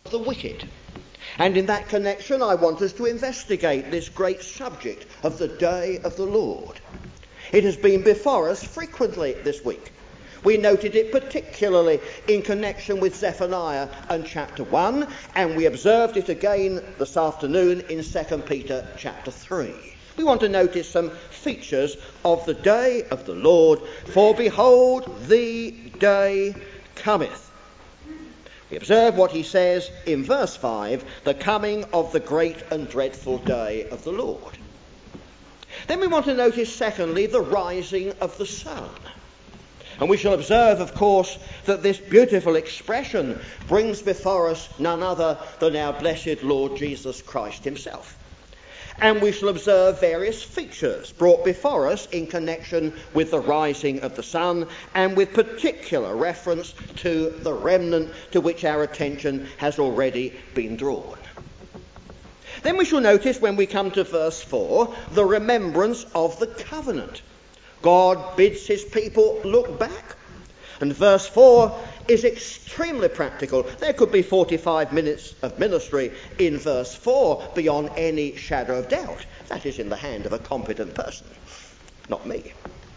the wicked. And in that connection, I want us to investigate this great subject of the day of the Lord. It has been before us frequently this week. We noted it particularly in connection with Zephaniah and chapter 1, and we observed it again this afternoon in 2 Peter chapter 3. We want to notice some features of the day of the Lord. For behold, the day cometh. We observe what he says in verse 5, the coming of the great and dreadful day of the Lord. Then we want to notice, secondly, the rising of the sun. And we shall observe, of course, that this beautiful expression brings before us none other than our blessed Lord Jesus Christ himself. And we shall observe various features brought before us in connection with the rising of the sun, and with particular reference to the remnant to which our attention has already been drawn. Then we shall notice, when we come to verse 4, the remembrance of the covenant. God bids his people look back. And verse 4 is extremely practical. There could be 45 minutes of ministry in verse 4 beyond any shadow of doubt. That is in the hand of a competent person, not me.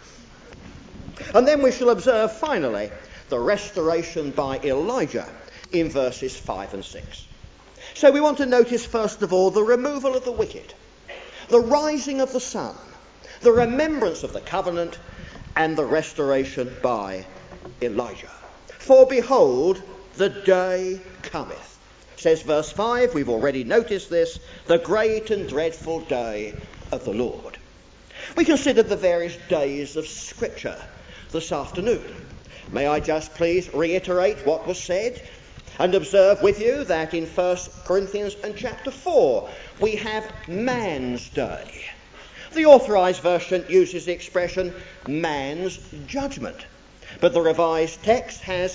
And then we shall observe, finally, the restoration by Elijah in verses 5 and 6. So we want to notice, first of all, the removal of the wicked, the rising of the sun, the remembrance of the covenant, and the restoration by Elijah. For behold, the day cometh. Says verse 5, we've already noticed this, the great and dreadful day of the Lord. We considered the various days of Scripture this afternoon. May I just please reiterate what was said and observe with you that in 1 Corinthians and chapter 4 we have man's day. The Authorised Version uses the expression man's judgment, but the Revised Text has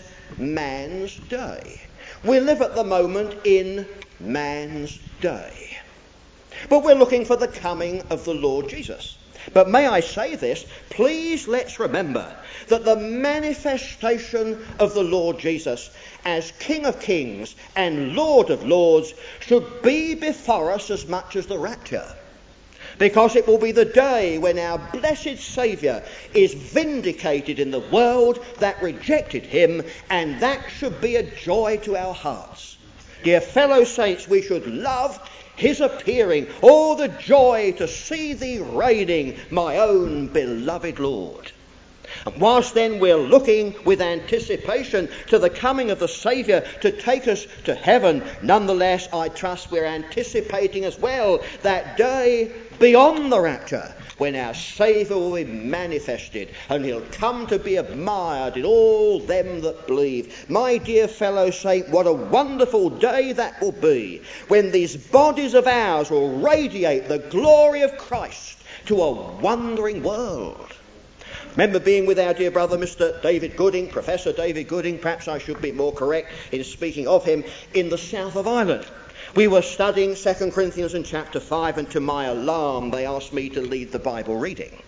man's day. We live at the moment in man's day. But we're looking for the coming of the Lord Jesus. But may I say this, please let's remember that the manifestation of the Lord Jesus as King of Kings and Lord of Lords should be before us as much as the rapture. Because it will be the day when our blessed Saviour is vindicated in the world that rejected him, and that should be a joy to our hearts. Dear fellow saints, we should love his appearing. Oh, the joy to see thee reigning, my own beloved Lord. And whilst then we're looking with anticipation to the coming of the Saviour to take us to heaven, nonetheless, I trust we're anticipating as well that day beyond the rapture, when our Saviour will be manifested and he'll come to be admired in all them that believe. My dear fellow saint, what a wonderful day that will be, when these bodies of ours will radiate the glory of Christ to a wondering world. Remember being with our dear brother Mr. David Gooding, Professor David Gooding, perhaps I should be more correct in speaking of him, in the south of Ireland. We were studying 2 Corinthians in chapter 5, and to my alarm they asked me to lead the Bible reading.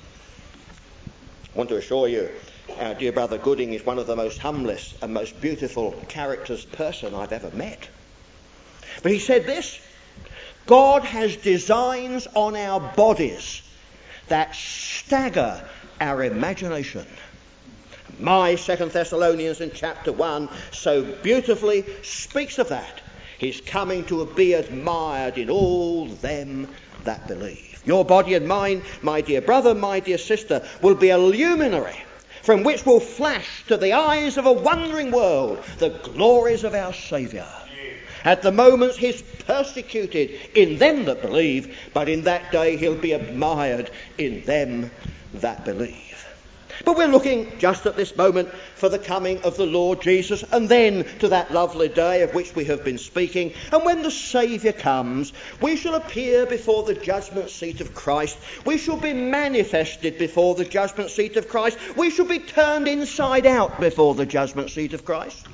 I want to assure you, our dear brother Gooding is one of the most humblest and most beautiful characters person I've ever met. But he said this: God has designs on our bodies that stagger our imagination. My 2 Thessalonians in chapter 1 so beautifully speaks of that. He's coming to be admired in all them that believe. Your body and mine, my dear brother, my dear sister, will be a luminary from which will flash to the eyes of a wondering world the glories of our Saviour. At the moment he's persecuted in them that believe, but in that day he'll be admired in them that believe. But we're looking just at this moment for the coming of the Lord Jesus, and then to that lovely day of which we have been speaking. And when the Saviour comes, we shall appear before the judgment seat of Christ. We shall be manifested before the judgment seat of Christ. We shall be turned inside out before the judgment seat of Christ.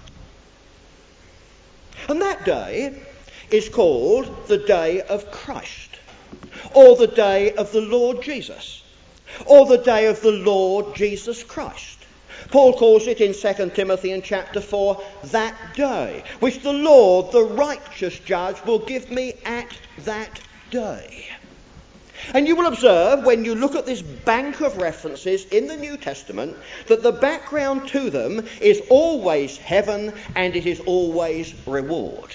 And that day is called the day of Christ, or the day of the Lord Jesus, or the day of the Lord Jesus Christ. Paul calls it in 2 Timothy in chapter 4, that day, which the Lord, the righteous judge, will give me at that day. And you will observe, when you look at this bank of references in the New Testament, that the background to them is always heaven and it is always reward.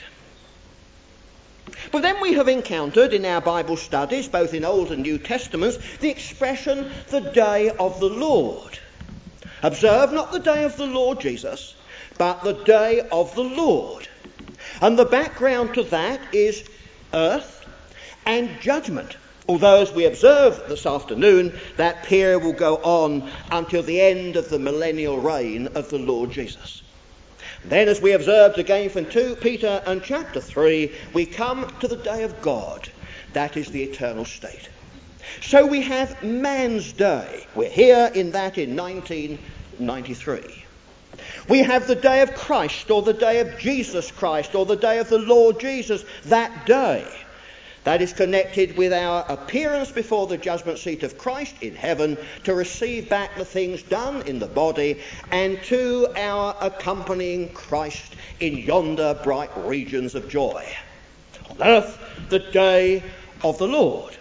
But then we have encountered in our Bible studies, both in Old and New Testaments, the expression, the day of the Lord. Observe, not the day of the Lord Jesus, but the day of the Lord. And the background to that is earth and judgment. Although, as we observe this afternoon, that period will go on until the end of the millennial reign of the Lord Jesus. Then, as we observed again from 2 Peter and chapter 3, we come to the day of God. That is the eternal state. So we have man's day. We're here in that in 1993. We have the day of Christ, or the day of Jesus Christ, or the day of the Lord Jesus, that day. That is connected with our appearance before the judgment seat of Christ in heaven to receive back the things done in the body, and to our accompanying Christ in yonder bright regions of joy. On earth, the day of the Lord,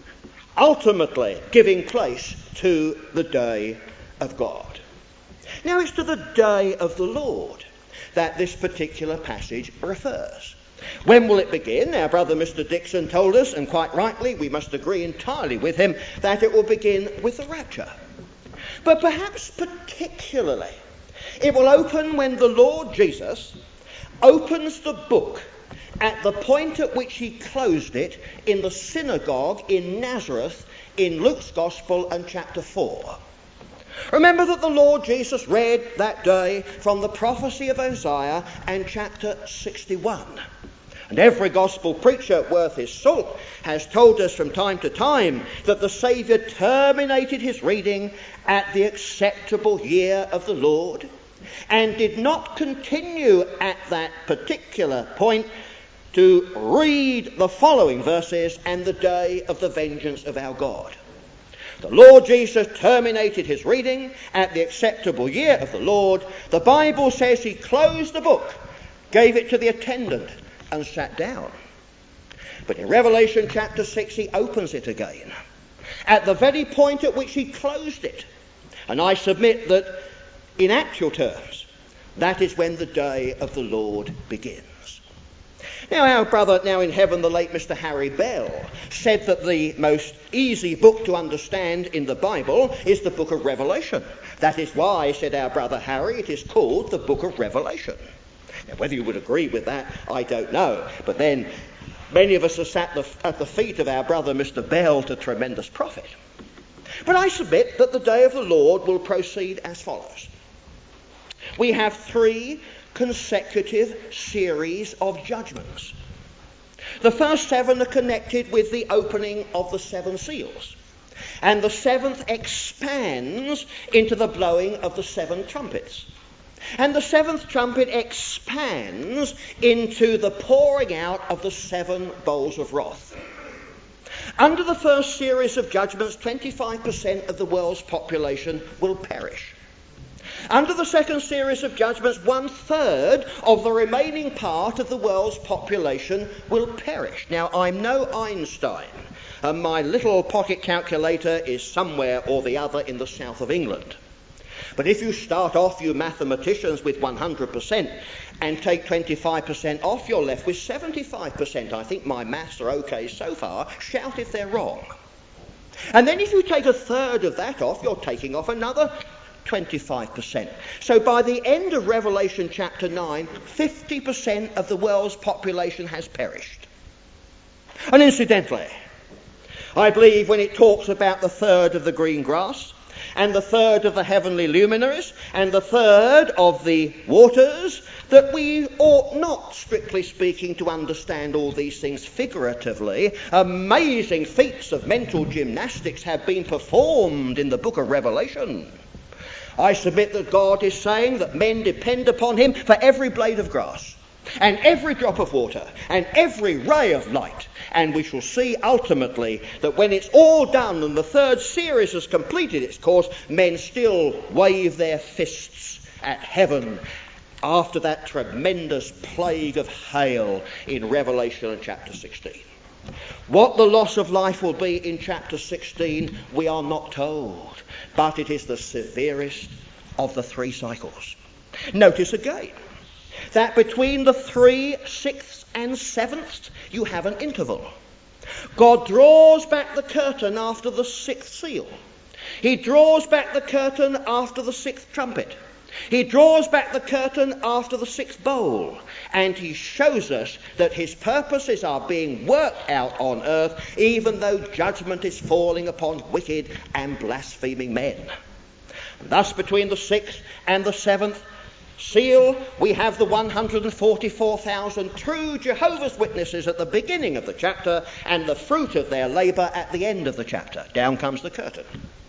ultimately giving place to the day of God. Now it's to the day of the Lord that this particular passage refers. When will it begin? Our brother Mr. Dixon told us, and quite rightly, we must agree entirely with him, that it will begin with the rapture. But perhaps particularly, it will open when the Lord Jesus opens the book at the point at which he closed it in the synagogue in Nazareth in Luke's Gospel and chapter 4. Remember that the Lord Jesus read that day from the prophecy of Isaiah and chapter 61. And every gospel preacher worth his salt has told us from time to time that the Saviour terminated his reading at the acceptable year of the Lord and did not continue at that particular point to read the following verses and the day of the vengeance of our God. The Lord Jesus terminated his reading at the acceptable year of the Lord. The Bible says he closed the book, gave it to the attendant, and sat down. But in Revelation chapter 6 he opens it again at the very point at which he closed it. And I submit that in actual terms that is when the day of the Lord begins. Now our brother now in heaven, the late Mr. Harry Bell, said that the most easy book to understand in the Bible is the book of Revelation. That is why, said our brother Harry, it is called the book of Revelation. Now, whether you would agree with that, I don't know. But then, many of us are sat at the feet of our brother Mr. Bell to tremendous profit. But I submit that the day of the Lord will proceed as follows. We have 3 consecutive series of judgments. The first 7 are connected with the opening of the 7 seals. And the 7th expands into the blowing of the 7 trumpets. And the 7th trumpet expands into the pouring out of the 7 bowls of wrath. Under the first series of judgments, 25% of the world's population will perish. Under the second series of judgments, 1/3 of the remaining part of the world's population will perish. Now, I'm no Einstein, and my little pocket calculator is somewhere or the other in the south of England. But if you start off, you mathematicians, with 100% and take 25% off, you're left with 75%. I think my maths are okay so far. Shout if they're wrong. And then if you take 1/3 of that off, you're taking off another 25%. So by the end of Revelation chapter 9, 50% of the world's population has perished. And incidentally, I believe when it talks about the 1/3 of the green grass, and the 1/3 of the heavenly luminaries, and the 1/3 of the waters, that we ought not, strictly speaking, to understand all these things figuratively. Amazing feats of mental gymnastics have been performed in the book of Revelation. I submit that God is saying that men depend upon him for every blade of grass, and every drop of water, and every ray of light, And we shall see ultimately that when it's all done and the third series has completed its course, men still wave their fists at heaven after that tremendous plague of hail in Revelation chapter 16. What the loss of life will be in chapter 16, we are not told, but it is the severest of the three cycles. Notice again that between the 3, 6th and 7th, you have an interval. God draws back the curtain after the 6th seal. He draws back the curtain after the 6th trumpet. He draws back the curtain after the 6th bowl, and he shows us that his purposes are being worked out on earth, even though judgment is falling upon wicked and blaspheming men. Thus, between the 6th and the 7th seal, we have the 144,000 true Jehovah's Witnesses at the beginning of the chapter, and the fruit of their labour at the end of the chapter. Down comes the curtain.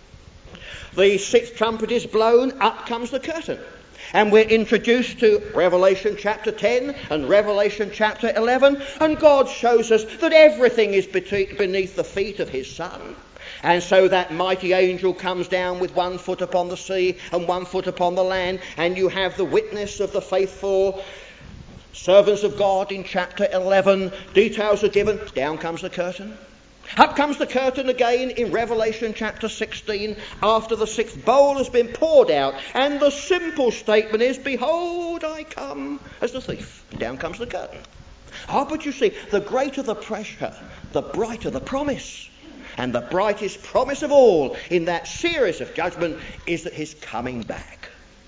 The 6th trumpet is blown, up comes the curtain. And we're introduced to Revelation chapter 10 and Revelation chapter 11, and God shows us that everything is beneath the feet of his Son. And so that mighty angel comes down with 1 foot upon the sea and 1 foot upon the land, and you have the witness of the faithful servants of God in chapter 11. Details are given. Down comes the curtain. Up comes the curtain again in Revelation chapter 16 after the 6th bowl has been poured out, and the simple statement is, "Behold, I come as a thief." Down comes the curtain. But you see, the greater the pressure, the brighter the promise. And the brightest promise of all in that series of judgment is that he's coming back.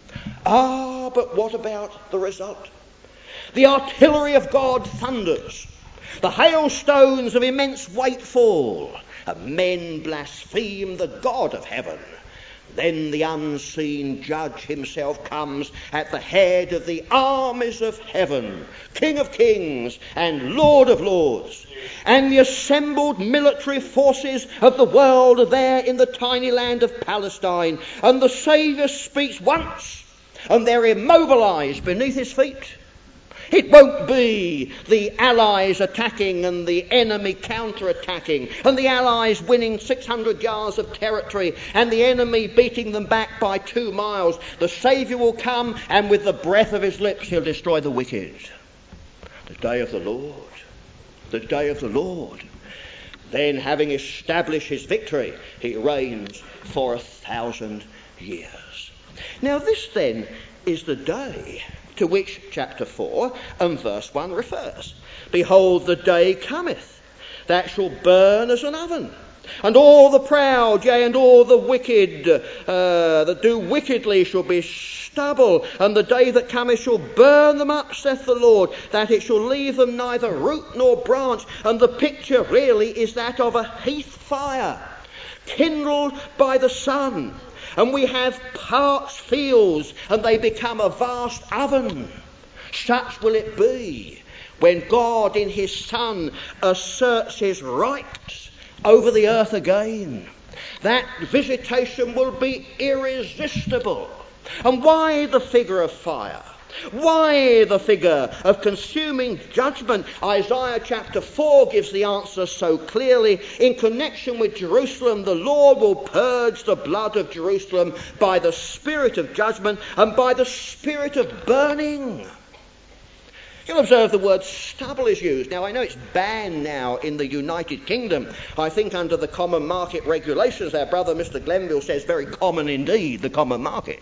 But what about the result? The artillery of God thunders. The hailstones of immense weight fall, and men blaspheme the God of heaven. Then the unseen judge himself comes at the head of the armies of heaven, King of kings and Lord of lords. And the assembled military forces of the world are there in the tiny land of Palestine. And the Saviour speaks once, and they're immobilised beneath his feet. It won't be the Allies attacking and the enemy counter-attacking, and the Allies winning 600 yards of territory and the enemy beating them back by 2 miles. The Saviour will come, and with the breath of his lips he'll destroy the wicked. The day of the Lord. The day of the Lord. Then, having established his victory, he reigns for 1,000 years. Now this then is the day to which chapter 4 and verse 1 refers. "Behold, the day cometh, that shall burn as an oven, and all the proud, yea, and all the wicked that do wickedly shall be stubble, and the day that cometh shall burn them up, saith the Lord, that it shall leave them neither root nor branch." And the picture really is that of a heath fire, kindled by the sun. And we have parched fields, and they become a vast oven. Such will it be when God in his Son asserts his rights over the earth again. That visitation will be irresistible. And why the figure of fire? Why the figure of consuming judgment? Isaiah chapter 4 gives the answer so clearly. In connection with Jerusalem, the Lord will purge the blood of Jerusalem by the spirit of judgment and by the spirit of burning. You'll observe the word stubble is used. Now, I know it's banned now in the United Kingdom. I think under the common market regulations, our brother Mr. Glenville says very common indeed, the common market.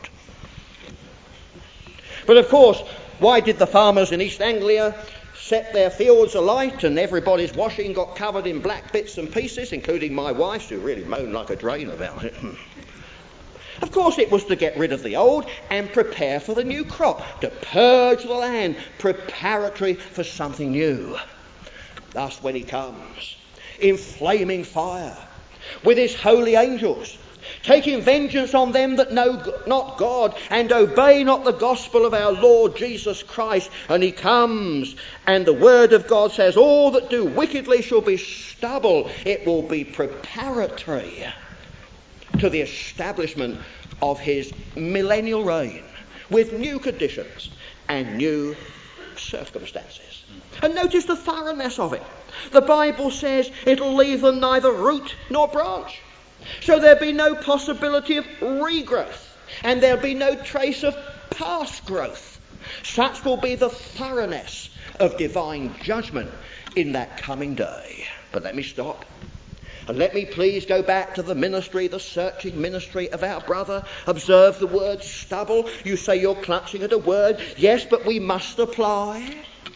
But of course, why did the farmers in East Anglia set their fields alight and everybody's washing got covered in black bits and pieces, including my wife's, who really moaned like a drain about it? Of course it was to get rid of the old and prepare for the new crop, to purge the land, preparatory for something new. Thus when he comes, in flaming fire, with his holy angels, taking vengeance on them that know not God and obey not the gospel of our Lord Jesus Christ. And he comes, and the word of God says, all that do wickedly shall be stubble. It will be preparatory to the establishment of his millennial reign with new conditions and new circumstances. And notice the thoroughness of it. The Bible says it'll leave them neither root nor branch. So there'll be no possibility of regrowth, and there'll be no trace of past growth. Such will be the thoroughness of divine judgment in that coming day. But let me stop. And let me please go back to the ministry, the searching ministry of our brother. Observe the word stubble. You say you're clutching at a word. Yes, but we must apply.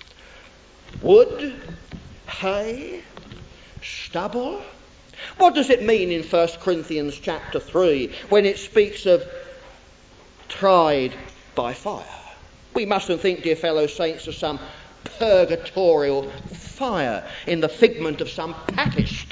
Wood, hay, stubble. What does it mean in 1 Corinthians chapter 3 when it speaks of tried by fire? We mustn't think, dear fellow saints, of some purgatorial fire in the figment of some papist.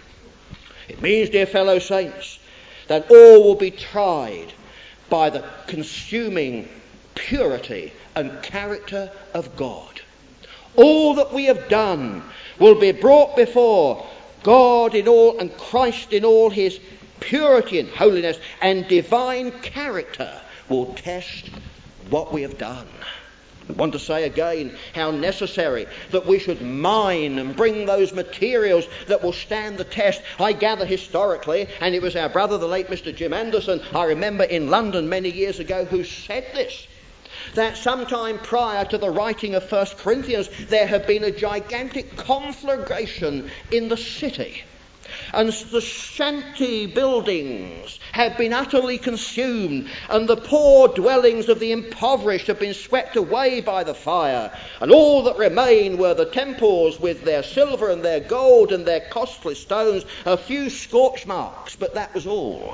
It means, dear fellow saints, that all will be tried by the consuming purity and character of God. All that we have done will be brought before God in all and Christ in all his purity and holiness, and divine character will test what we have done. I want to say again how necessary that we should mine and bring those materials that will stand the test. I gather historically, and it was our brother, the late Mr. Jim Anderson, I remember in London many years ago, who said this, that sometime prior to the writing of 1 Corinthians, there had been a gigantic conflagration in the city. And the shanty buildings had been utterly consumed, and the poor dwellings of the impoverished had been swept away by the fire, and all that remained were the temples with their silver and their gold and their costly stones, a few scorch marks, but that was all.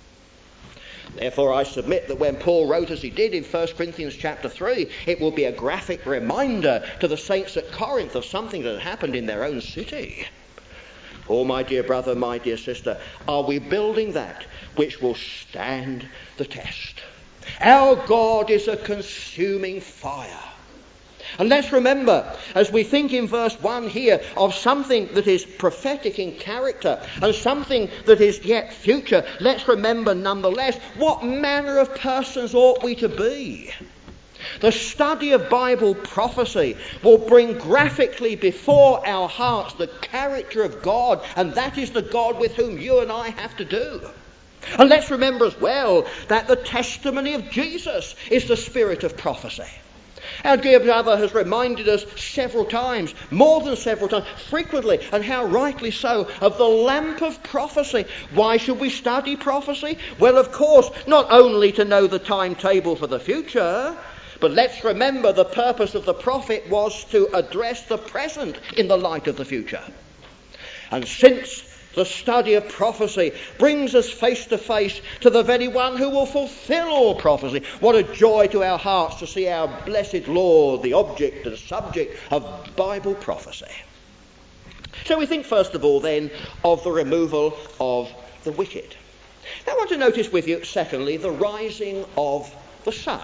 Therefore I submit that when Paul wrote as he did in 1 Corinthians chapter 3, it will be a graphic reminder to the saints at Corinth of something that had happened in their own city. Oh, my dear brother, my dear sister, are we building that which will stand the test? Our God is a consuming fire. And let's remember, as we think in verse 1 here of something that is prophetic in character and something that is yet future, let's remember nonetheless, what manner of persons ought we to be? The study of Bible prophecy will bring graphically before our hearts the character of God, and that is the God with whom you and I have to do. And let's remember as well that the testimony of Jesus is the spirit of prophecy. Our dear brother has reminded us several times, more than several times, frequently, and how rightly so, of the lamp of prophecy. Why should we study prophecy? Well, of course, not only to know the timetable for the future, but let's remember the purpose of the prophet was to address the present in the light of the future. And since the study of prophecy brings us face to face to the very one who will fulfill all prophecy, what a joy to our hearts to see our blessed Lord, the object and subject of Bible prophecy. So we think first of all then of the removal of the wicked. Now I want to notice with you, secondly, the rising of the sun.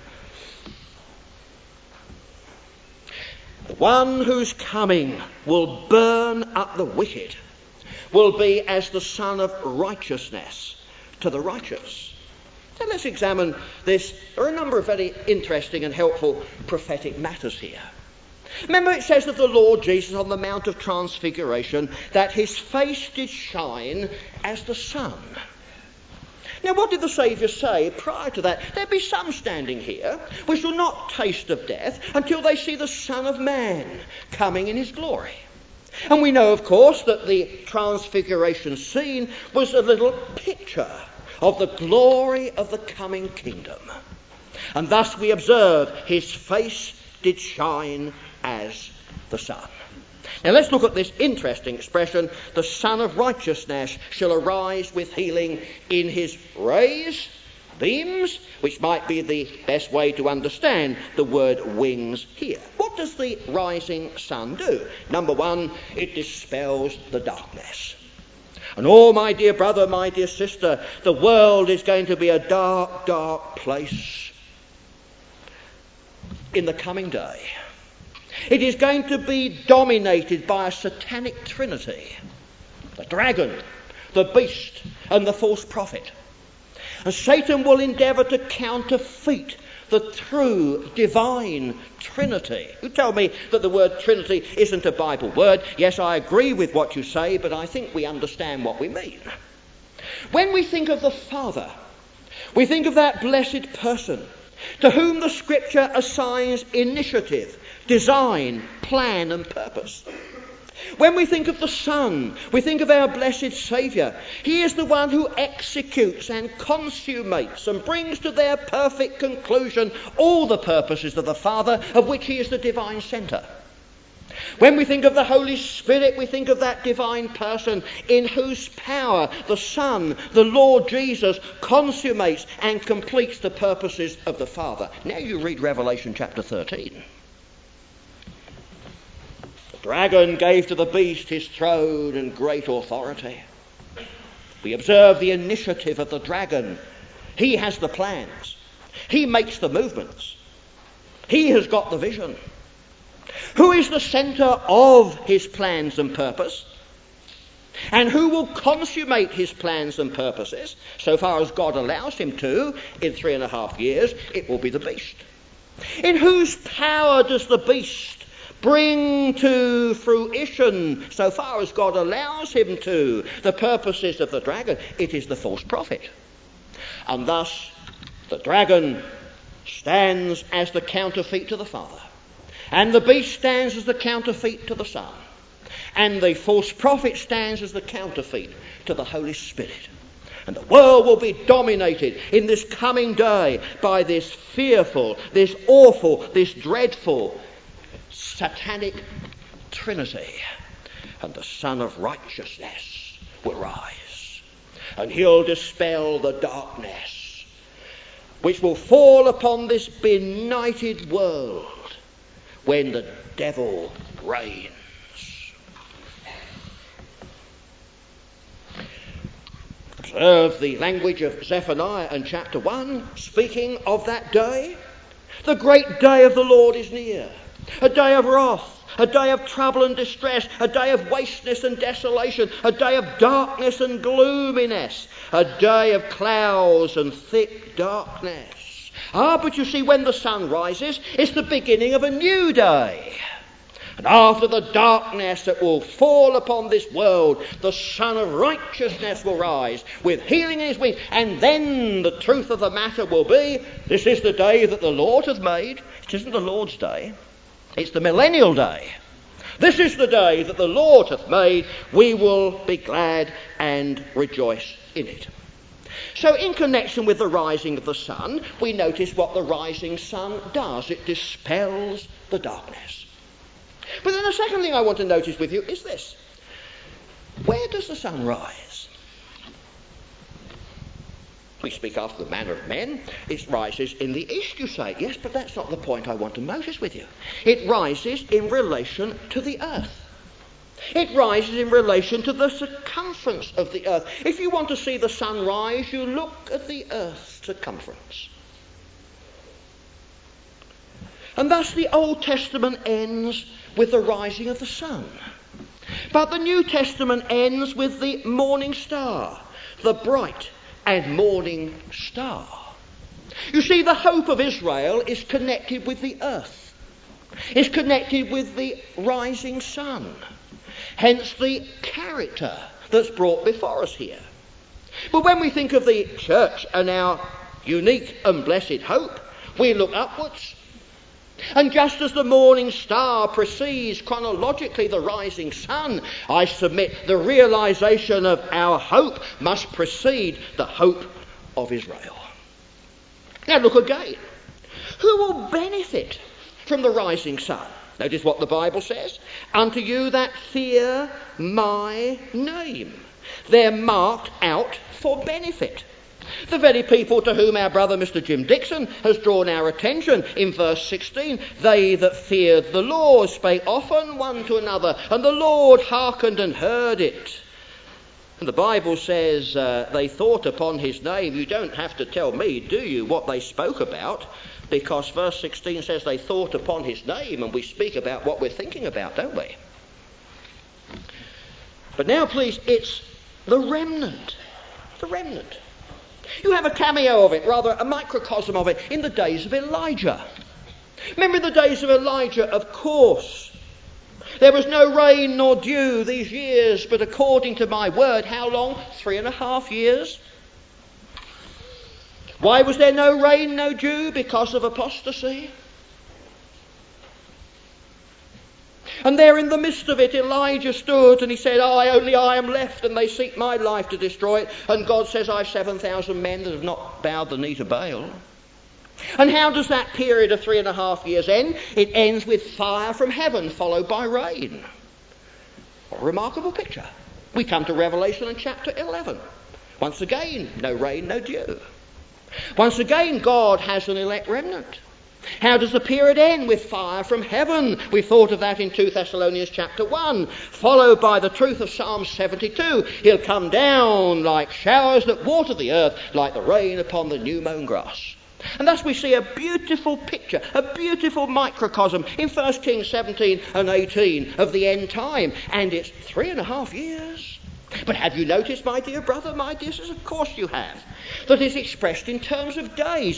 The one whose coming will burn up the wicked will be as the sun of righteousness to the righteous. So let's examine this. There are a number of very interesting and helpful prophetic matters here. Remember, it says of the Lord Jesus on the Mount of Transfiguration that his face did shine as the sun. Now, what did the Saviour say prior to that? There'd be some standing here which will not taste of death until they see the Son of Man coming in his glory. And we know, of course, that the Transfiguration scene was a little picture of the glory of the coming kingdom. And thus we observe his face did shine as the sun. Now let's look at this interesting expression, the Son of Righteousness shall arise with healing in his rays, beams, which might be the best way to understand the word wings here. What does the rising sun do? Number one, it dispels the darkness. And oh, my dear brother, my dear sister, the world is going to be a dark, dark place in the coming day. It is going to be dominated by a satanic trinity, the dragon, the beast, and the false prophet. And Satan will endeavour to counterfeit the true divine Trinity. You tell me that the word Trinity isn't a Bible word. Yes, I agree with what you say, but I think we understand what we mean. When we think of the Father, we think of that blessed person to whom the Scripture assigns initiative, design, plan and purpose. When we think of the Son, we think of our blessed Saviour. He is the one who executes and consummates and brings to their perfect conclusion all the purposes of the Father, of which he is the divine centre. When we think of the Holy Spirit, we think of that divine person in whose power the Son, the Lord Jesus, consummates and completes the purposes of the Father. Now you read Revelation chapter 13. The dragon gave to the beast his throne and great authority. We observe the initiative of the dragon. He has the plans. He makes the movements. He has got the vision. Who is the centre of his plans and purpose? And who will consummate his plans and purposes? So far as God allows him to, in 3.5 years, it will be the beast. In whose power does the beast bring to fruition, so far as God allows him to, the purposes of the dragon? It is the false prophet. And thus, the dragon stands as the counterfeit to the Father. And the beast stands as the counterfeit to the Son. And the false prophet stands as the counterfeit to the Holy Spirit. And the world will be dominated in this coming day by this fearful, this awful, this dreadful, satanic Trinity. And the Son of Righteousness will rise. And he'll dispel the darkness which will fall upon this benighted world when the devil reigns. Observe the language of Zephaniah in chapter 1, speaking of that day. The great day of the Lord is near, a day of wrath, a day of trouble and distress, a day of wasteness and desolation, a day of darkness and gloominess, a day of clouds and thick darkness. But you see, when the sun rises, it's the beginning of a new day. And after the darkness that will fall upon this world, the Son of Righteousness will rise with healing in his wings. And then the truth of the matter will be, this is the day that the Lord hath made. It isn't the Lord's day. It's the millennial day. This is the day that the Lord hath made. We will be glad and rejoice in it. So in connection with the rising of the sun, we notice what the rising sun does. It dispels the darkness. But then the second thing I want to notice with you is this. Where does the sun rise? We speak after the manner of men. It rises in the east, you say. Yes, but that's not the point I want to notice with you. It rises in relation to the earth. It rises in relation to the circumference of the earth. If you want to see the sun rise, you look at the earth's circumference. And thus the Old Testament ends with the rising of the sun. But the New Testament ends with the morning star, the bright and morning star. You see, the hope of Israel is connected with the earth. It's connected with the rising sun. Hence the character that's brought before us here. But when we think of the church and our unique and blessed hope, we look upwards. And just as the morning star precedes chronologically the rising sun, I submit the realisation of our hope must precede the hope of Israel. Now look again. Who will benefit from the rising sun? Notice what the Bible says. Unto you that fear my name. They're marked out for benefit. The very people to whom our brother Mr. Jim Dixon has drawn our attention in verse 16. They that feared the Lord spake often one to another, and the Lord hearkened and heard it. And the Bible says they thought upon his name. You don't have to tell me, do you, what they spoke about? Because verse 16 says they thought upon his name, and we speak about what we're thinking about, don't we? But now, please, it's the remnant. The remnant. You have a cameo of it, rather a microcosm of it, in the days of Elijah. Remember in the days of Elijah, of course, there was no rain nor dew these years, but according to my word, how long? 3.5 years. Why was there no rain, no dew? Because of apostasy. And there in the midst of it, Elijah stood and he said, only I am left, and they seek my life to destroy it. And God says, I have 7,000 men that have not bowed the knee to Baal. And how does that period of 3.5 years end? It ends with fire from heaven, followed by rain. What a remarkable picture. We come to Revelation in chapter 11. Once again, no rain, no dew. Once again, God has an elect remnant. How does the period end? With fire from heaven. We thought of that in 2 Thessalonians chapter 1, followed by the truth of Psalm 72. He'll come down like showers that water the earth, like the rain upon the new mown grass. And thus we see a beautiful picture, a beautiful microcosm in 1 Kings 17 and 18 of the end time. And it's 3.5 years. But have you noticed, my dear brother, my dear sister, of course you have, that is expressed in terms of days,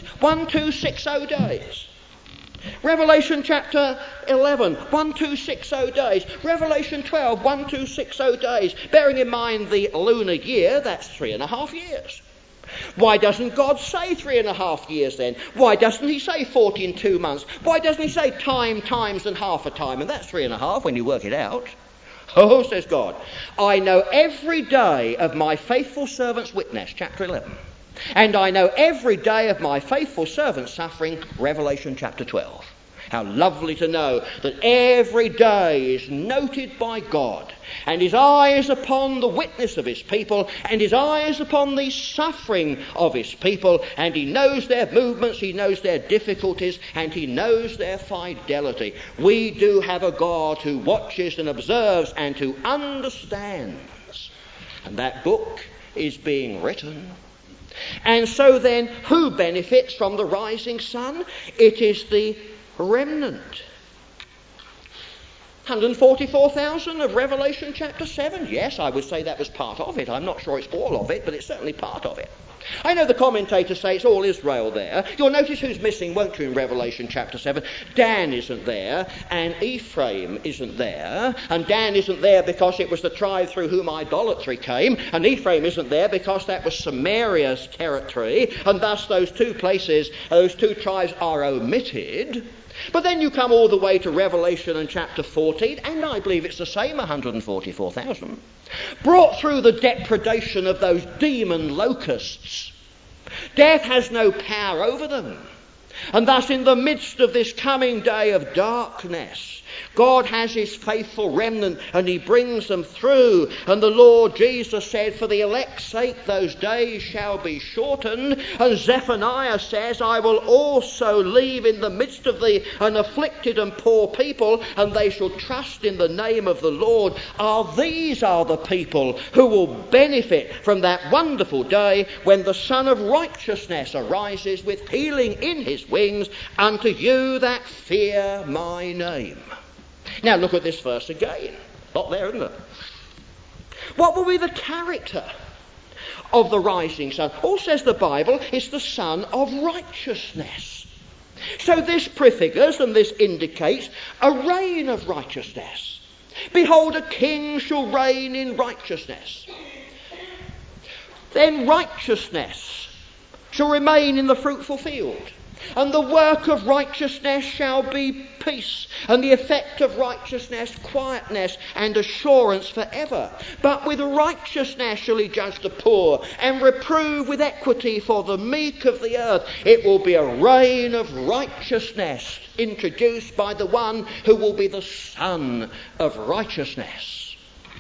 1260 days. Revelation chapter 11, 1260 days. Revelation 12, 1260 days. Bearing in mind the lunar year, that's 3.5 years. Why doesn't God say 3.5 years then? Why doesn't he say 40 and 2 months? Why doesn't he say time, times and half a time? And that's 3.5 when you work it out. Oh, says God, I know every day of my faithful servant's witness, chapter 11. And I know every day of my faithful servant's suffering, Revelation chapter 12. How lovely to know that every day is noted by God, and his eye is upon the witness of his people, and his eye is upon the suffering of his people, and he knows their movements, he knows their difficulties, and he knows their fidelity. We do have a God who watches and observes and who understands. And that book is being written. And so then, who benefits from the rising sun? It is the remnant. 144,000 of Revelation chapter 7. Yes, I would say that was part of it. I'm not sure it's all of it, but it's certainly part of it. I know the commentators say it's all Israel there. You'll notice who's missing, won't you, in Revelation chapter 7? Dan isn't there, and Ephraim isn't there. And Dan isn't there because it was the tribe through whom idolatry came, and Ephraim isn't there because that was Samaria's territory, and thus those two places, those two tribes are omitted. But then you come all the way to Revelation and chapter 14, and I believe it's the same 144,000. Brought through the depredation of those demon locusts. Death has no power over them. And thus in the midst of this coming day of darkness, God has his faithful remnant and he brings them through. And the Lord Jesus said, for the elect's sake those days shall be shortened. And Zephaniah says, I will also leave in the midst of thee an afflicted and poor people, and they shall trust in the name of the Lord. These are the people who will benefit from that wonderful day when the Son of Righteousness arises with healing in his wings unto you that fear my name. Now look at this verse again. Not there, isn't it? What will be the character of the rising sun? All says the Bible, it's the Son of Righteousness. So this prefigures and this indicates a reign of righteousness. Behold, a king shall reign in righteousness. Then righteousness shall remain in the fruitful field. And the work of righteousness shall be peace, and the effect of righteousness quietness and assurance forever. But with righteousness shall he judge the poor, and reprove with equity for the meek of the earth. It will be a reign of righteousness introduced by the one who will be the Son of Righteousness.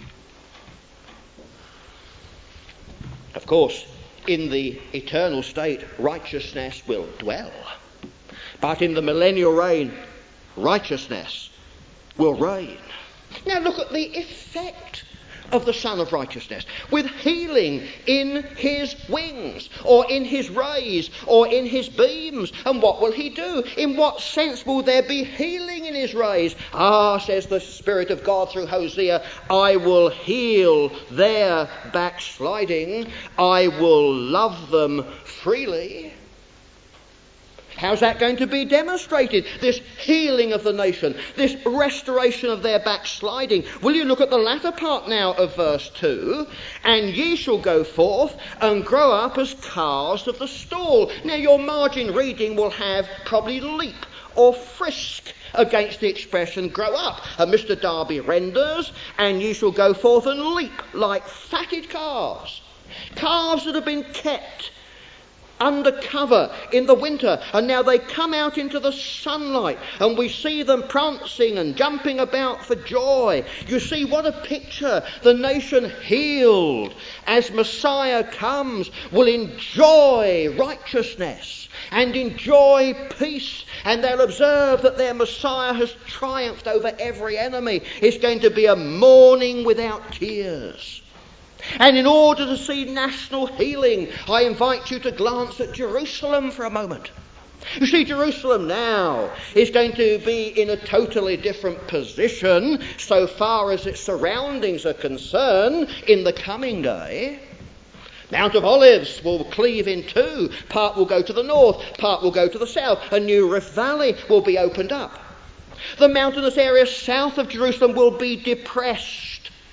Of course, in the eternal state, righteousness will dwell. But in the millennial reign, righteousness will reign. Now look at the effect of the Son of Righteousness, with healing in his wings, or in his rays, or in his beams. And what will he do? In what sense will there be healing in his rays? Says the Spirit of God through Hosea, I will heal their backsliding. I will love them freely. How's that going to be demonstrated? This healing of the nation, this restoration of their backsliding. Will you look at the latter part now of verse 2? And ye shall go forth and grow up as calves of the stall. Now your margin reading will have probably leap or frisk against the expression grow up. And Mr. Darby renders, and ye shall go forth and leap like fatted calves. Calves that have been kept under cover in the winter, and now they come out into the sunlight, and we see them prancing and jumping about for joy. You see, what a picture. The nation healed as Messiah comes will enjoy righteousness and enjoy peace, and they'll observe that their Messiah has triumphed over every enemy. It's going to be a morning without tears. And in order to see national healing, I invite you to glance at Jerusalem for a moment. You see, Jerusalem now is going to be in a totally different position so far as its surroundings are concerned in the coming day. Mount of Olives will cleave in two. Part will go to the north, part will go to the south. A new Rift Valley will be opened up. The mountainous area south of Jerusalem will be depressed,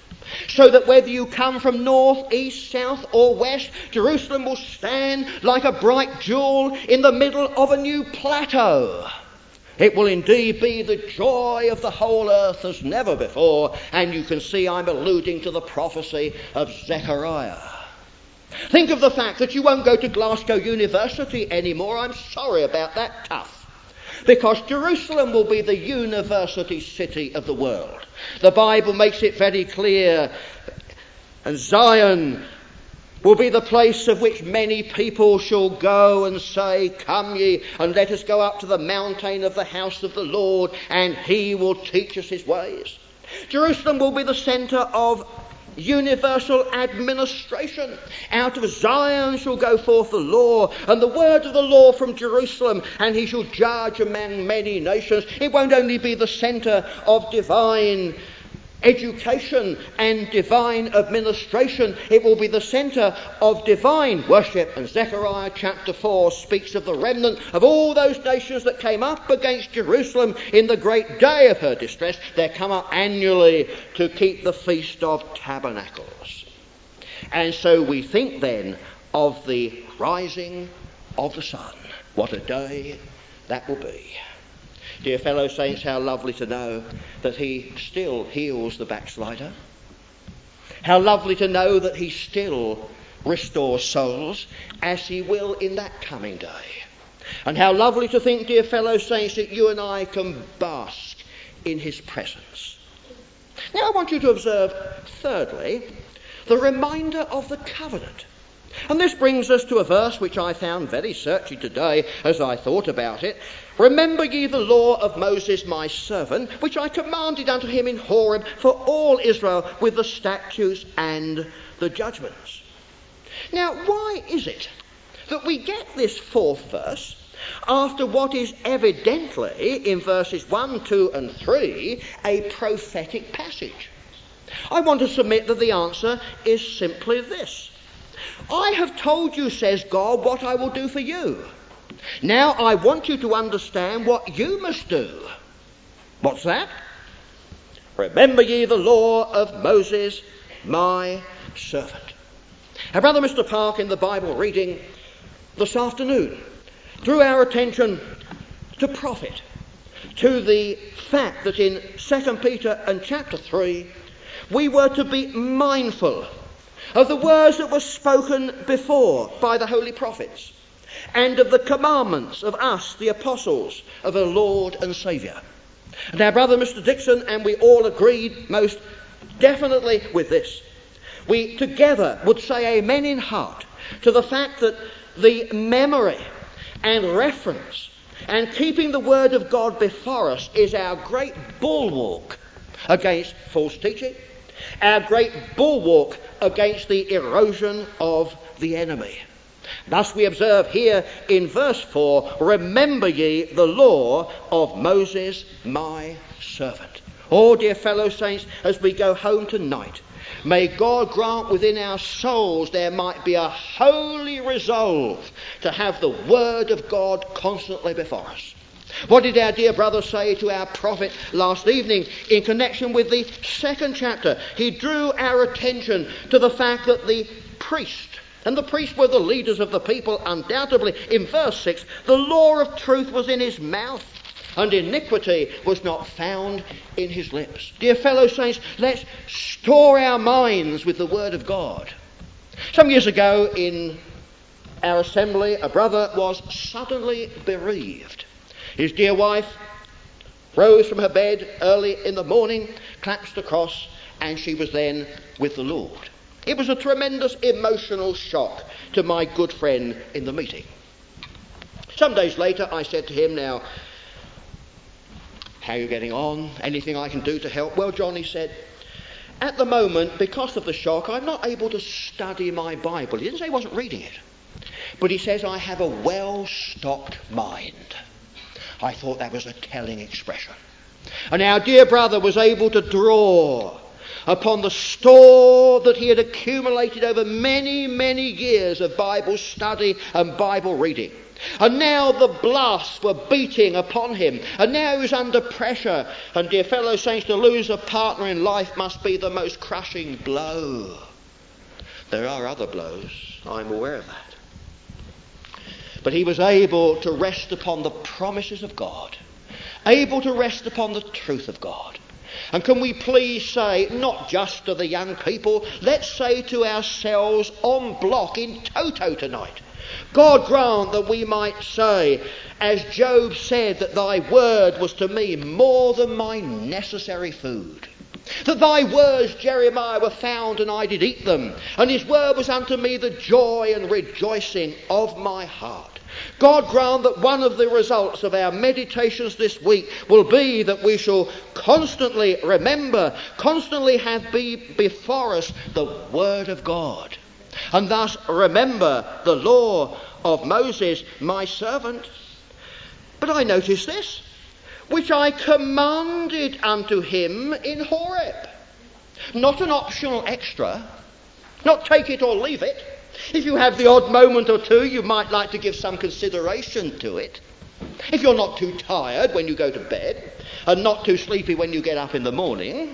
so that whether you come from north, east, south or west, Jerusalem will stand like a bright jewel in the middle of a new plateau. It will indeed be the joy of the whole earth as never before, and you can see I'm alluding to the prophecy of Zechariah. Think of the fact that you won't go to Glasgow University anymore. I'm sorry about that, tough. Because Jerusalem will be the university city of the world. The Bible makes it very clear. And Zion will be the place of which many people shall go and say, come ye, and let us go up to the mountain of the house of the Lord, and he will teach us his ways. Jerusalem will be the centre of universal administration. Out of Zion shall go forth the law, and the word of the law from Jerusalem, and he shall judge among many nations. It won't only be the centre of divine education and divine administration, it will be the centre of divine worship. And Zechariah chapter 4 speaks of the remnant of all those nations that came up against Jerusalem in the great day of her distress. They come up annually to keep the Feast of Tabernacles. And so we think then of the rising of the sun. What a day that will be. Dear fellow saints, how lovely to know that he still heals the backslider. How lovely to know that he still restores souls, as he will in that coming day. And how lovely to think, dear fellow saints, that you and I can bask in his presence. Now I want you to observe, thirdly, the reminder of the covenant. And this brings us to a verse which I found very searching today as I thought about it. Remember ye the law of Moses my servant, which I commanded unto him in Horeb for all Israel with the statutes and the judgments. Now, why is it that we get this fourth verse after what is evidently, in verses 1, 2 and 3, a prophetic passage? I want to submit that the answer is simply this. I have told you, says God, what I will do for you. Now I want you to understand what you must do. What's that? Remember ye the law of Moses, my servant. Our brother Mr. Park in the Bible reading this afternoon drew our attention to prophet, to the fact that in 2 Peter and chapter 3 we were to be mindful of the words that were spoken before by the holy prophets, and of the commandments of us, the apostles of our Lord and Saviour. And our brother Mr. Dixon and we all agreed most definitely with this. We together would say amen in heart to the fact that the memory and reference and keeping the word of God before us is our great bulwark against false teaching, our great bulwark against the erosion of the enemy. Thus we observe here in verse 4, remember ye the law of Moses my servant. Oh, dear fellow saints, as we go home tonight, may God grant within our souls there might be a holy resolve to have the word of God constantly before us. What did our dear brother say to our prophet last evening in connection with the second chapter? He drew our attention to the fact that the priest, and the priests were the leaders of the people undoubtedly, in verse 6, the law of truth was in his mouth, and iniquity was not found in his lips. Dear fellow saints, let's store our minds with the word of God. Some years ago in our assembly, a brother was suddenly bereaved. His dear wife rose from her bed early in the morning, clasped the cross, and she was then with the Lord. It was a tremendous emotional shock to my good friend in the meeting. Some days later I said to him, now, how are you getting on? Anything I can do to help? Well, John, he said, at the moment, because of the shock, I'm not able to study my Bible. He didn't say he wasn't reading it, but he says I have a well-stocked mind. I thought that was a telling expression. And our dear brother was able to draw upon the store that he had accumulated over many, many years of Bible study and Bible reading. And now the blasts were beating upon him, and now he was under pressure. And dear fellow saints, to lose a partner in life must be the most crushing blow. There are other blows, I'm aware of that. But he was able to rest upon the promises of God, able to rest upon the truth of God. And can we please say, not just to the young people, let's say to ourselves en bloc, in toto tonight, God grant that we might say, as Job said, that thy word was to me more than my necessary food. That thy words, Jeremiah, were found and I did eat them. And his word was unto me the joy and rejoicing of my heart. God grant that one of the results of our meditations this week will be that we shall constantly remember, constantly have before us the word of God. And thus remember the law of Moses, my servant. But I notice this, which I commanded unto him in Horeb. Not an optional extra, not take it or leave it. If you have the odd moment or two, you might like to give some consideration to it. If you're not too tired when you go to bed, and not too sleepy when you get up in the morning.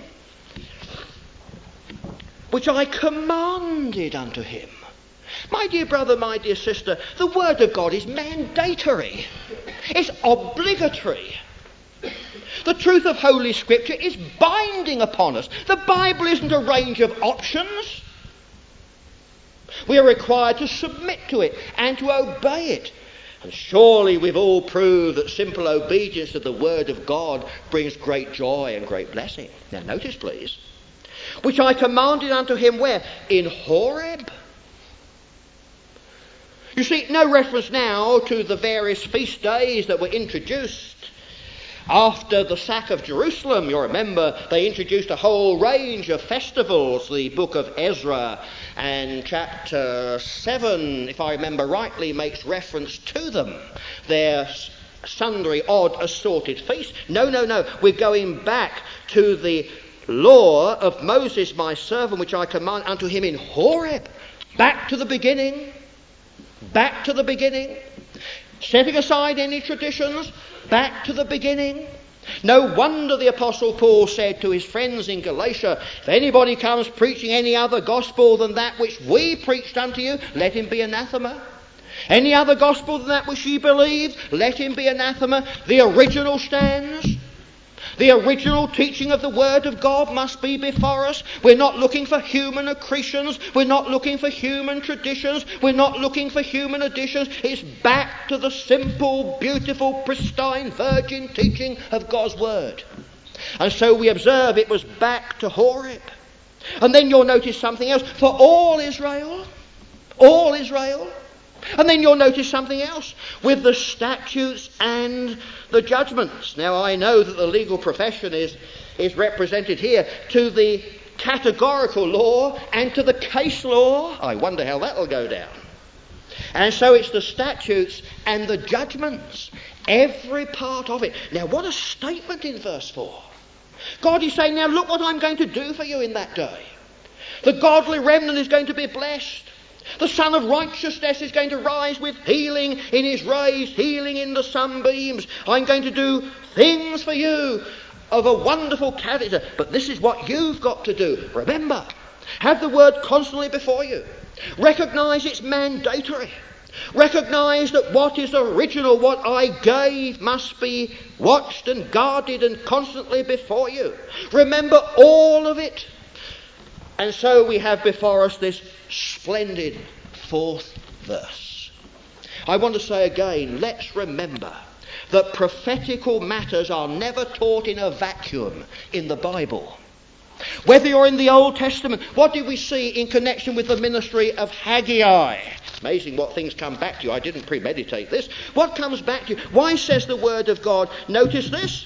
Which I commanded unto him. My dear brother, my dear sister, the word of God is mandatory. It's obligatory. The truth of Holy Scripture is binding upon us. The Bible isn't a range of options. We are required to submit to it and to obey it. And surely we've all proved that simple obedience to the word of God brings great joy and great blessing. Now notice, please, which I commanded unto him where? In Horeb. You see, no reference now to the various feast days that were introduced after the sack of Jerusalem. You remember they introduced a whole range of festivals. The book of Ezra and chapter 7, if I remember rightly, makes reference to them. Their sundry odd assorted feasts. No. We're going back to the law of Moses my servant, which I command unto him in Horeb. Back to the beginning. Back to the beginning. Setting aside any traditions, back to the beginning. No wonder the Apostle Paul said to his friends in Galatia, if anybody comes preaching any other gospel than that which we preached unto you, let him be anathema. Any other gospel than that which ye believed, let him be anathema. The original stands. The original teaching of the Word of God must be before us. We're not looking for human accretions. We're not looking for human traditions. We're not looking for human additions. It's back to the simple, beautiful, pristine, virgin teaching of God's Word. And so we observe it was back to Horeb. And then you'll notice something else. For all Israel. And then you'll notice something else with the statutes and the judgments. Now I know that the legal profession is represented here. To the categorical law and to the case law. I wonder how that will go down. And so it's the statutes and the judgments, every part of it. Now what a statement in verse 4. God is saying, now look what I'm going to do for you in that day. The godly remnant is going to be blessed. The Son of Righteousness is going to rise with healing in his rays, healing in the sunbeams. I'm going to do things for you of a wonderful character. But this is what you've got to do. Remember, have the word constantly before you. Recognise it's mandatory. Recognise that what is original, what I gave, must be watched and guarded and constantly before you. Remember all of it. And so we have before us this splendid fourth verse. I want to say again, let's remember that prophetical matters are never taught in a vacuum in the Bible. Whether you're in the Old Testament, what did we see in connection with the ministry of Haggai? It's amazing what things come back to you. I didn't premeditate this. What comes back to you? Why says the word of God? Notice this.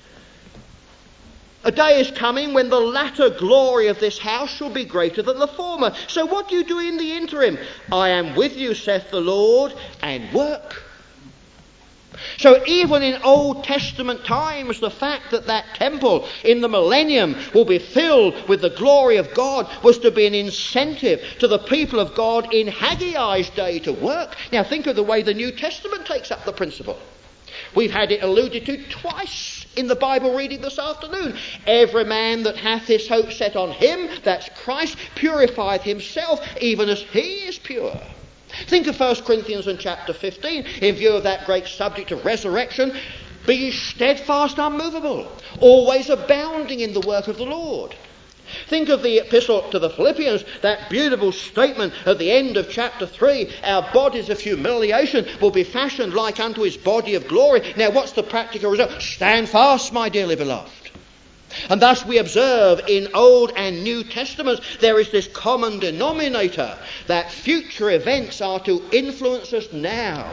A day is coming when the latter glory of this house shall be greater than the former. So what do you do in the interim? I am with you, saith the Lord, and work. So even in Old Testament times, the fact that that temple in the millennium will be filled with the glory of God was to be an incentive to the people of God in Haggai's day to work. Now think of the way the New Testament takes up the principle. We've had it alluded to twice in the Bible reading this afternoon. Every man that hath his hope set on him, that's Christ, purifieth himself even as he is pure. Think of 1 Corinthians and chapter 15 in view of that great subject of resurrection. Be ye steadfast, unmovable, always abounding in the work of the Lord. Think of the epistle to the Philippians, that beautiful statement at the end of chapter 3. Our bodies of humiliation will be fashioned like unto his body of glory. Now what's the practical result? Stand fast, my dearly beloved. And thus we observe in Old and New Testaments there is this common denominator that future events are to influence us now.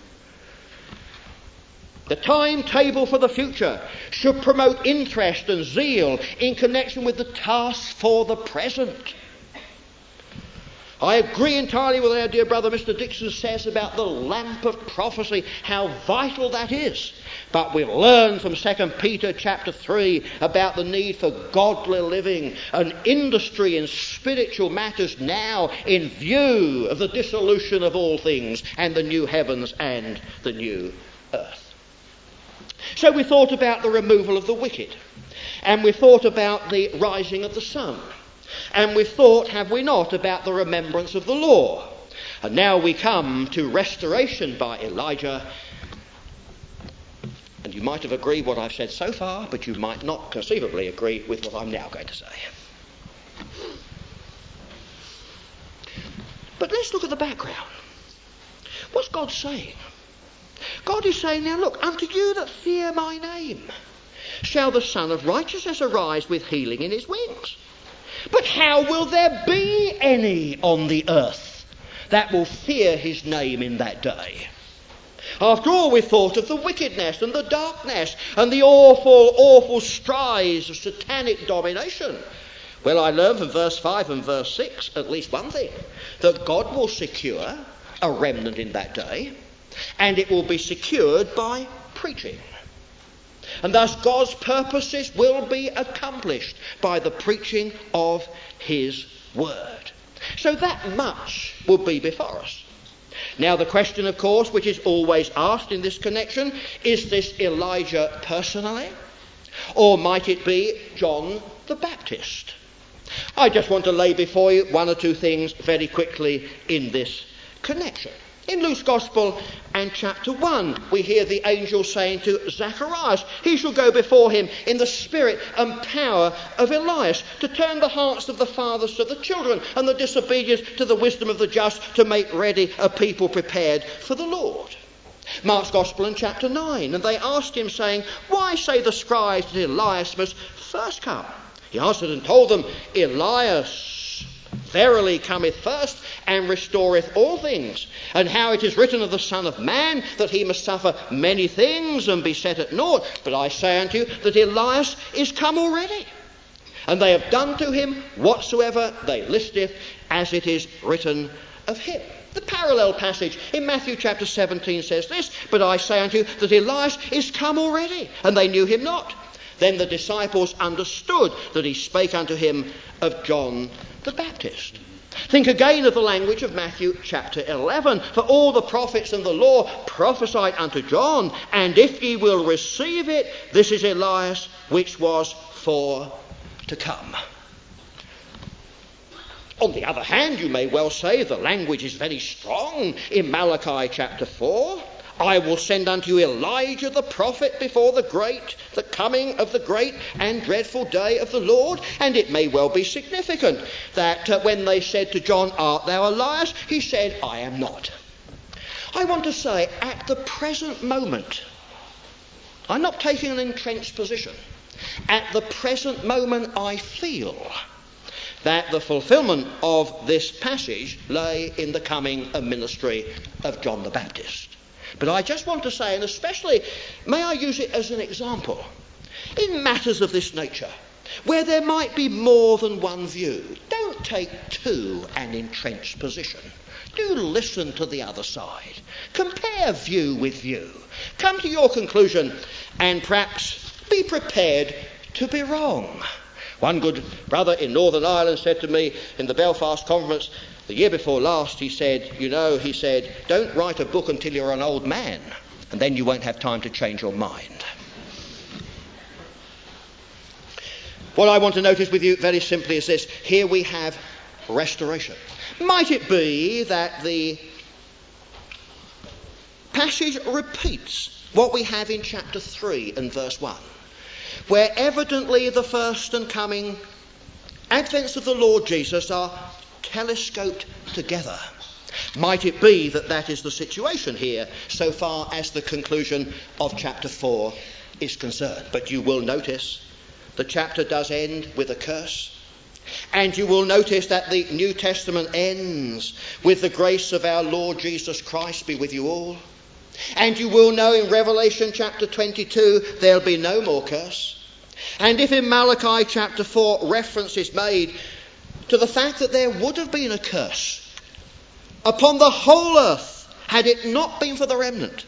The timetable for the future should promote interest and zeal in connection with the tasks for the present. I agree entirely with our dear brother Mr. Dixon says about the lamp of prophecy, how vital that is. But we've learned from 2 Peter chapter 3 about the need for godly living and industry in spiritual matters now in view of the dissolution of all things and the new heavens and the new earth. So we thought about the removal of the wicked, and we thought about the rising of the sun, and we thought, have we not, about the remembrance of the law. And now we come to restoration by Elijah. And you might have agreed what I've said so far, but you might not conceivably agree with what I'm now going to say. But let's look at the background. What's God saying? God is saying, now look, unto you that fear my name shall the Son of Righteousness arise with healing in his wings. But how will there be any on the earth that will fear his name in that day? After all, we thought of the wickedness and the darkness and the awful, awful strides of satanic domination. Well, I learned from verse 5 and verse 6 at least one thing, that God will secure a remnant in that day, and it will be secured by preaching. And thus God's purposes will be accomplished by the preaching of his word. So that much will be before us. Now the question, of course, which is always asked in this connection, is this Elijah personally? Or might it be John the Baptist? I just want to lay before you one or two things very quickly in this connection. In Luke's Gospel and chapter 1, we hear the angel saying to Zacharias, he shall go before him in the spirit and power of Elias, to turn the hearts of the fathers to the children, and the disobedient to the wisdom of the just, to make ready a people prepared for the Lord. Mark's Gospel in chapter 9, and they asked him, saying, why say the scribes that Elias must first come? He answered and told them, Elias verily cometh first, and restoreth all things. And how it is written of the Son of Man, that he must suffer many things and be set at naught. But I say unto you that Elias is come already, And they have done to him whatsoever they listeth, as it is written of him. The parallel passage in Matthew chapter 17 says this, but I say unto you that Elias is come already, and they knew him not. Then the disciples understood that he spake unto him of John the Baptist. Think again of the language of Matthew chapter 11. For all the prophets and the law prophesied unto John, and if ye will receive it, this is Elias which was for to come. On the other hand, you may well say the language is very strong in Malachi chapter 4. I will send unto you Elijah the prophet before the coming of the great and dreadful day of the Lord. And it may well be significant that when they said to John, art thou Elias? He said, I am not. I want to say, at the present moment, I'm not taking an entrenched position. At the present moment, I feel that the fulfilment of this passage lay in the coming and ministry of John the Baptist. But I just want to say, and especially, may I use it as an example, in matters of this nature, where there might be more than one view, don't take too an entrenched position. Do listen to the other side. Compare view with view. Come to your conclusion and perhaps be prepared to be wrong. One good brother in Northern Ireland said to me in the Belfast conference the year before last, he said, don't write a book until you're an old man, and then you won't have time to change your mind. What I want to notice with you very simply is this. Here we have restoration. Might it be that the passage repeats what we have in chapter 3 and verse 1? Where evidently the first and coming advents of the Lord Jesus are telescoped together. Might it be that that is the situation here so far as the conclusion of chapter 4 is concerned? But you will notice the chapter does end with a curse. And you will notice that the New Testament ends with the grace of our Lord Jesus Christ be with you all. And you will know in Revelation chapter 22 there'll be no more curse. And if in Malachi chapter 4 reference is made to the fact that there would have been a curse upon the whole earth had it not been for the remnant,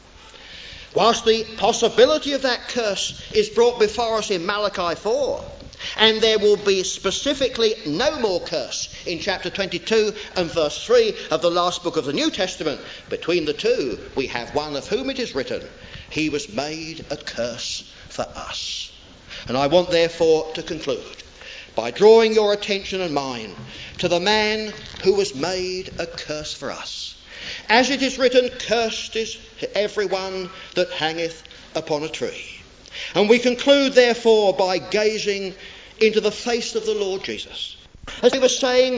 whilst the possibility of that curse is brought before us in Malachi 4, and there will be specifically no more curse in chapter 22 and verse 3 of the last book of the New Testament. Between the two, we have one of whom it is written, he was made a curse for us. And I want therefore to conclude by drawing your attention and mine to the man who was made a curse for us. As it is written, cursed is everyone that hangeth upon a tree. And we conclude therefore by gazing into the face of the Lord Jesus. As we were saying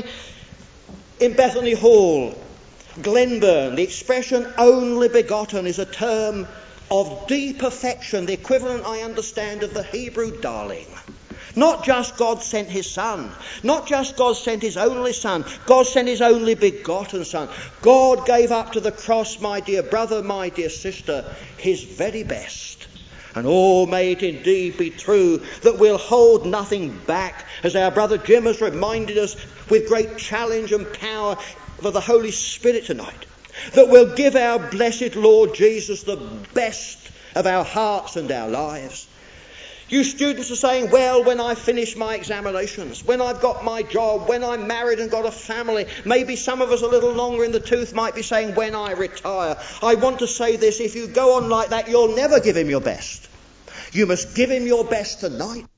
in Bethany Hall, Glenburn, the expression only begotten is a term of deep affection, the equivalent, I understand, of the Hebrew darling. Not just God sent his son, not just God sent his only son, God sent his only begotten son. God gave up to the cross, my dear brother, my dear sister, his very best. And all may it indeed be true that we'll hold nothing back, as our brother Jim has reminded us with great challenge and power for the Holy Spirit tonight, that we'll give our blessed Lord Jesus the best of our hearts and our lives. You students are saying, well, when I finish my examinations, when I've got my job, when I'm married and got a family, maybe some of us a little longer in the tooth might be saying, when I retire. I want to say this, if you go on like that, you'll never give him your best. You must give him your best tonight.